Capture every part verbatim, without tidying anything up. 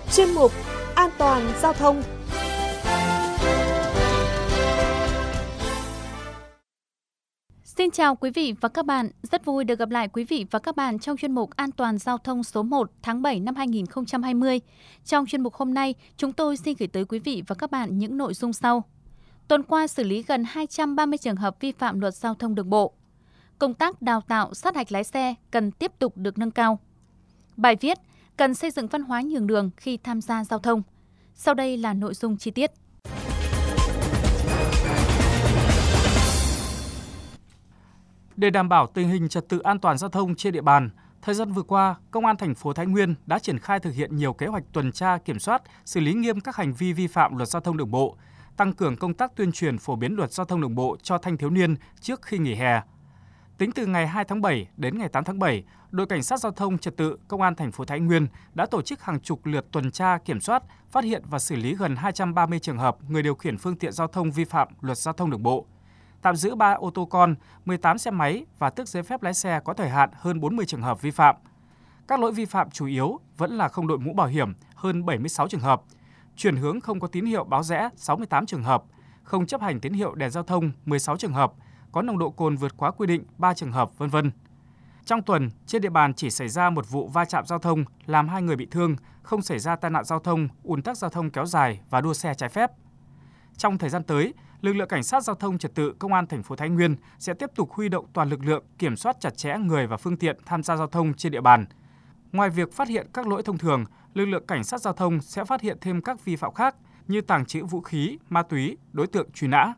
chuyên mục An toàn giao thông. Xin chào quý vị và các bạn, rất vui được gặp lại quý vị và các bạn trong chuyên mục An toàn giao thông số một tháng bảy năm hai nghìn không trăm hai mươi. Trong chuyên mục hôm nay, chúng tôi xin gửi tới quý vị và các bạn những nội dung sau. Tuần qua xử lý gần hai trăm ba mươi trường hợp vi phạm luật giao thông đường bộ. Công tác đào tạo sát hạch lái xe cần tiếp tục được nâng cao. Bài viết cần xây dựng văn hóa nhường đường khi tham gia giao thông. Sau đây là nội dung chi tiết. Để đảm bảo tình hình trật tự an toàn giao thông trên địa bàn, thời gian vừa qua, Công an thành phố Thái Nguyên đã triển khai thực hiện nhiều kế hoạch tuần tra, kiểm soát, xử lý nghiêm các hành vi vi phạm luật giao thông đường bộ, tăng cường công tác tuyên truyền phổ biến luật giao thông đường bộ cho thanh thiếu niên trước khi nghỉ hè. Tính từ ngày hai tháng bảy đến ngày tám tháng bảy, đội cảnh sát giao thông trật tự Công an thành phố Thái Nguyên đã tổ chức hàng chục lượt tuần tra, kiểm soát, phát hiện và xử lý gần hai trăm ba mươi trường hợp người điều khiển phương tiện giao thông vi phạm luật giao thông đường bộ. Tạm giữ ba ô tô con, mười tám xe máy và tước giấy phép lái xe có thời hạn hơn bốn mươi trường hợp vi phạm. Các lỗi vi phạm chủ yếu vẫn là không đội mũ bảo hiểm hơn bảy mươi sáu trường hợp, chuyển hướng không có tín hiệu báo rẽ sáu mươi tám trường hợp, không chấp hành tín hiệu đèn giao thông mười sáu trường hợp, có nồng độ cồn vượt quá quy định ba trường hợp, vân vân. Trong tuần, trên địa bàn chỉ xảy ra một vụ va chạm giao thông làm hai người bị thương, không xảy ra tai nạn giao thông, ùn tắc giao thông kéo dài và đua xe trái phép. Trong thời gian tới, lực lượng cảnh sát giao thông trật tự Công an thành phố Thái Nguyên sẽ tiếp tục huy động toàn lực lượng kiểm soát chặt chẽ người và phương tiện tham gia giao thông trên địa bàn. Ngoài việc phát hiện các lỗi thông thường, lực lượng cảnh sát giao thông sẽ phát hiện thêm các vi phạm khác như tàng trữ vũ khí, ma túy, đối tượng truy nã.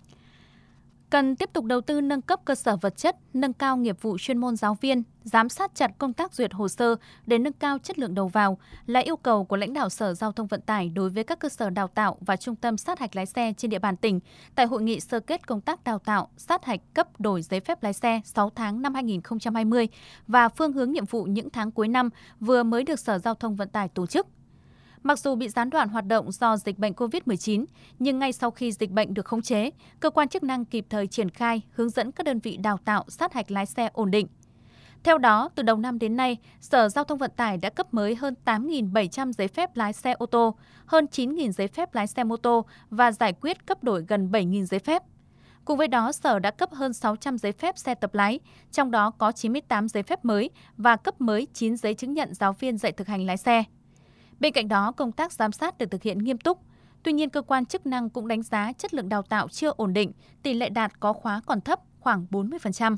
Cần tiếp tục đầu tư nâng cấp cơ sở vật chất, nâng cao nghiệp vụ chuyên môn giáo viên, giám sát chặt công tác duyệt hồ sơ để nâng cao chất lượng đầu vào là yêu cầu của lãnh đạo Sở Giao thông Vận tải đối với các cơ sở đào tạo và trung tâm sát hạch lái xe trên địa bàn tỉnh tại hội nghị sơ kết công tác đào tạo, sát hạch cấp đổi giấy phép lái xe sáu tháng năm hai nghìn không trăm hai mươi và phương hướng nhiệm vụ những tháng cuối năm vừa mới được Sở Giao thông Vận tải tổ chức. Mặc dù bị gián đoạn hoạt động do dịch bệnh cô vít mười chín, nhưng ngay sau khi dịch bệnh được khống chế, cơ quan chức năng kịp thời triển khai, hướng dẫn các đơn vị đào tạo sát hạch lái xe ổn định. Theo đó, từ đầu năm đến nay, Sở Giao thông Vận tải đã cấp mới hơn tám nghìn bảy trăm giấy phép lái xe ô tô, hơn chín nghìn giấy phép lái xe mô tô và giải quyết cấp đổi gần bảy nghìn giấy phép. Cùng với đó, Sở đã cấp hơn sáu trăm giấy phép xe tập lái, trong đó có chín mươi tám giấy phép mới và cấp mới chín giấy chứng nhận giáo viên dạy thực hành lái xe. Bên cạnh đó, công tác giám sát được thực hiện nghiêm túc. Tuy nhiên, cơ quan chức năng cũng đánh giá chất lượng đào tạo chưa ổn định, tỷ lệ đạt có khóa còn thấp, khoảng bốn mươi phần trăm.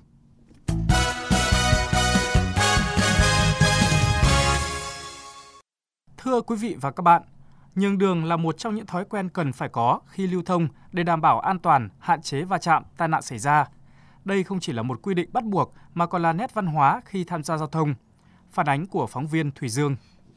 Thưa quý vị và các bạn, nhường đường là một trong những thói quen cần phải có khi lưu thông để đảm bảo an toàn, hạn chế va chạm, tai nạn xảy ra. Đây không chỉ là một quy định bắt buộc mà còn là nét văn hóa khi tham gia giao thông. Phản ánh của phóng viên Thủy Dương.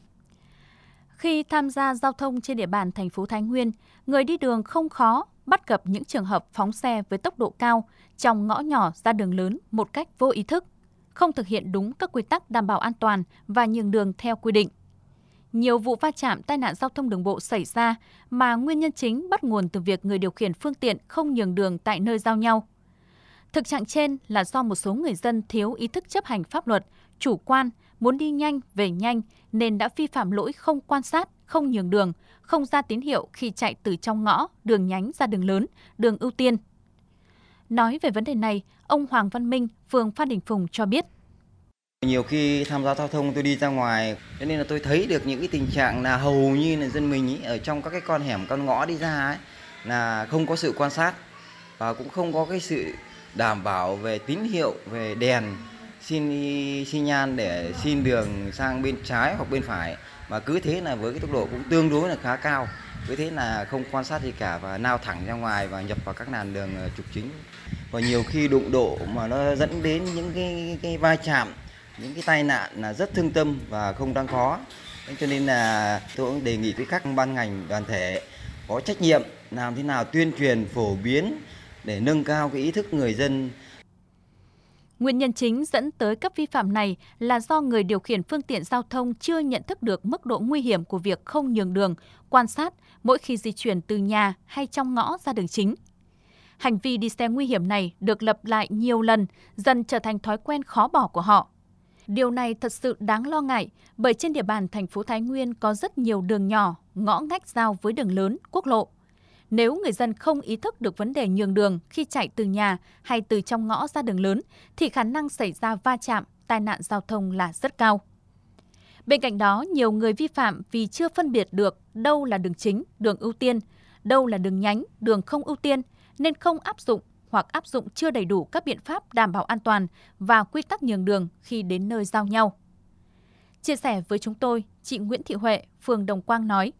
Khi tham gia giao thông trên địa bàn thành phố Thái Nguyên, người đi đường không khó bắt gặp những trường hợp phóng xe với tốc độ cao trong ngõ nhỏ ra đường lớn một cách vô ý thức, không thực hiện đúng các quy tắc đảm bảo an toàn và nhường đường theo quy định. Nhiều vụ va chạm tai nạn giao thông đường bộ xảy ra mà nguyên nhân chính bắt nguồn từ việc người điều khiển phương tiện không nhường đường tại nơi giao nhau. Thực trạng trên là do một số người dân thiếu ý thức chấp hành pháp luật, chủ quan, muốn đi nhanh, về nhanh nên đã vi phạm lỗi không quan sát, không nhường đường, không ra tín hiệu khi chạy từ trong ngõ, đường nhánh ra đường lớn, đường ưu tiên. Nói về vấn đề này, ông Hoàng Văn Minh, phường Phan Đình Phùng cho biết. Nhiều khi tham gia giao thông tôi đi ra ngoài, cho nên là tôi thấy được những cái tình trạng là hầu như là dân mình ý, ở trong các cái con hẻm, con ngõ đi ra ấy, là không có sự quan sát và cũng không có cái sự đảm bảo về tín hiệu, về đèn, xin xi nhan để xin đường sang bên trái hoặc bên phải, mà cứ thế là với cái tốc độ cũng tương đối là khá cao, cứ thế là không quan sát gì cả và lao thẳng ra ngoài và nhập vào các làn đường trục chính. Và nhiều khi đụng độ mà nó dẫn đến những cái, cái va chạm, những cái tai nạn là rất thương tâm và không đáng có. Cho nên là tôi cũng đề nghị với các ban ngành đoàn thể có trách nhiệm làm thế nào tuyên truyền phổ biến để nâng cao cái ý thức người dân. Nguyên nhân chính dẫn tới các vi phạm này là do người điều khiển phương tiện giao thông chưa nhận thức được mức độ nguy hiểm của việc không nhường đường, quan sát mỗi khi di chuyển từ nhà hay trong ngõ ra đường chính. Hành vi đi xe nguy hiểm này được lặp lại nhiều lần, dần trở thành thói quen khó bỏ của họ. Điều này thật sự đáng lo ngại bởi trên địa bàn thành phố Thái Nguyên có rất nhiều đường nhỏ, ngõ ngách giao với đường lớn, quốc lộ. Nếu người dân không ý thức được vấn đề nhường đường khi chạy từ nhà hay từ trong ngõ ra đường lớn, thì khả năng xảy ra va chạm, tai nạn giao thông là rất cao. Bên cạnh đó, nhiều người vi phạm vì chưa phân biệt được đâu là đường chính, đường ưu tiên, đâu là đường nhánh, đường không ưu tiên, nên không áp dụng hoặc áp dụng chưa đầy đủ các biện pháp đảm bảo an toàn và quy tắc nhường đường khi đến nơi giao nhau. Chia sẻ với chúng tôi, chị Nguyễn Thị Huệ, phường Đồng Quang nói: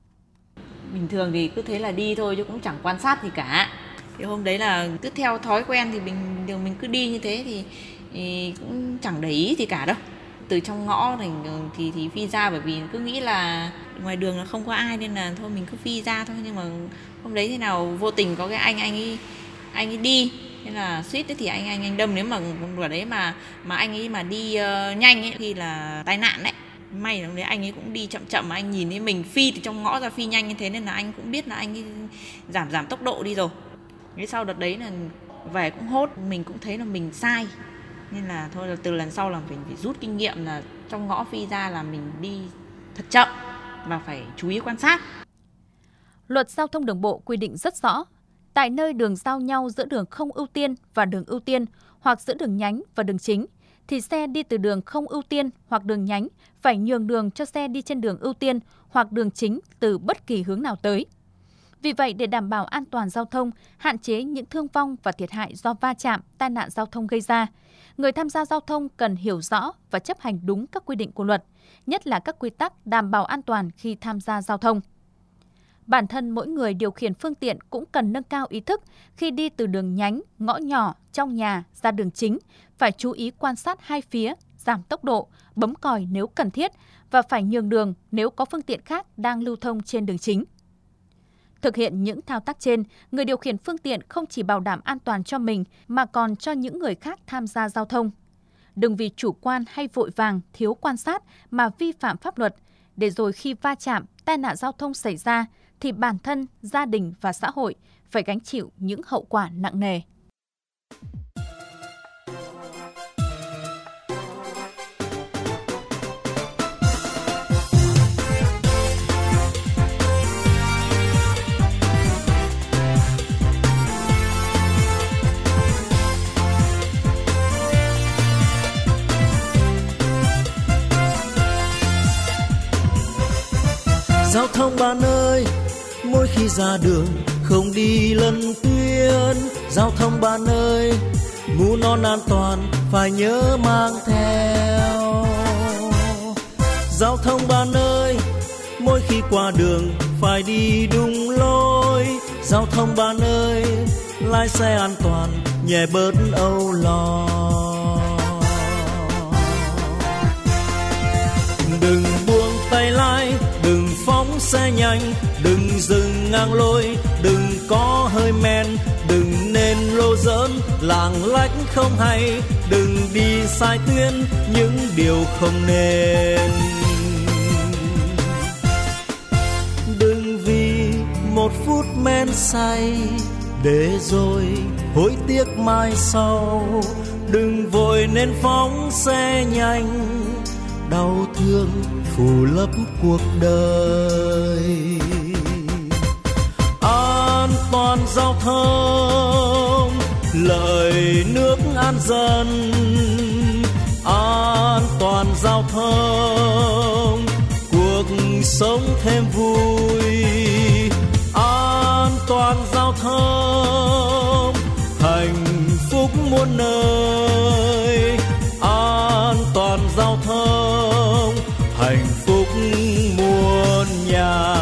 Bình thường thì cứ thế là đi thôi chứ cũng chẳng quan sát gì cả. Thì hôm đấy là cứ theo thói quen thì mình mình cứ đi như thế thì, thì cũng chẳng để ý gì cả đâu. Từ trong ngõ thì, thì thì phi ra, bởi vì cứ nghĩ là ngoài đường là không có ai nên là thôi mình cứ phi ra thôi. Nhưng mà hôm đấy thế nào vô tình có cái anh anh ấy anh ấy đi, nên là suýt thì anh anh anh đâm. Nếu mà ở đấy mà mà anh ấy mà đi uh, nhanh ấy thì là tai nạn đấy. May là đấy anh ấy cũng đi chậm chậm mà anh nhìn thấy mình phi từ trong ngõ ra phi nhanh như thế nên là anh cũng biết là anh ấy giảm giảm tốc độ đi rồi. Thế sau đợt đấy là về cũng hốt, mình cũng thấy là mình sai. Nên là thôi là từ lần sau là mình phải rút kinh nghiệm là trong ngõ phi ra là mình đi thật chậm và phải chú ý quan sát. Luật giao thông đường bộ quy định rất rõ, tại nơi đường giao nhau giữa đường không ưu tiên và đường ưu tiên hoặc giữa đường nhánh và đường chính, thì xe đi từ đường không ưu tiên hoặc đường nhánh phải nhường đường cho xe đi trên đường ưu tiên hoặc đường chính từ bất kỳ hướng nào tới. Vì vậy, để đảm bảo an toàn giao thông, hạn chế những thương vong và thiệt hại do va chạm, tai nạn giao thông gây ra, người tham gia giao thông cần hiểu rõ và chấp hành đúng các quy định của luật, nhất là các quy tắc đảm bảo an toàn khi tham gia giao thông. Bản thân mỗi người điều khiển phương tiện cũng cần nâng cao ý thức khi đi từ đường nhánh, ngõ nhỏ, trong nhà ra đường chính, phải chú ý quan sát hai phía, giảm tốc độ, bấm còi nếu cần thiết và phải nhường đường nếu có phương tiện khác đang lưu thông trên đường chính. Thực hiện những thao tác trên, người điều khiển phương tiện không chỉ bảo đảm an toàn cho mình mà còn cho những người khác tham gia giao thông. Đừng vì chủ quan hay vội vàng, thiếu quan sát mà vi phạm pháp luật, để rồi khi va chạm, tai nạn giao thông xảy ra thì bản thân, gia đình và xã hội phải gánh chịu những hậu quả nặng nề. Giao thông bạn ơi, mỗi khi ra đường không đi lấn tuyến. Giao thông bạn ơi, mũ nón an toàn phải nhớ mang theo. Giao thông bạn ơi, mỗi khi qua đường phải đi đúng lối. Giao thông bạn ơi, lái xe an toàn nhẹ bớt âu lo. Đừng buông tay lái, đừng phóng xe nhanh, đừng dừng ngang lối, đừng có hơi men, đừng nên lô dỡn, lạng lách không hay, đừng đi sai tuyến những điều không nên. Đừng vì một phút men say để rồi hối tiếc mai sau, đừng vội nên phóng xe nhanh, đau thương phủ lấp cuộc đời. An toàn giao thông, lời nước an dân. An toàn giao thông, cuộc sống thêm vui. An toàn giao thông, hạnh phúc muôn nơi. An toàn giao thông, hạnh phúc muôn nhà.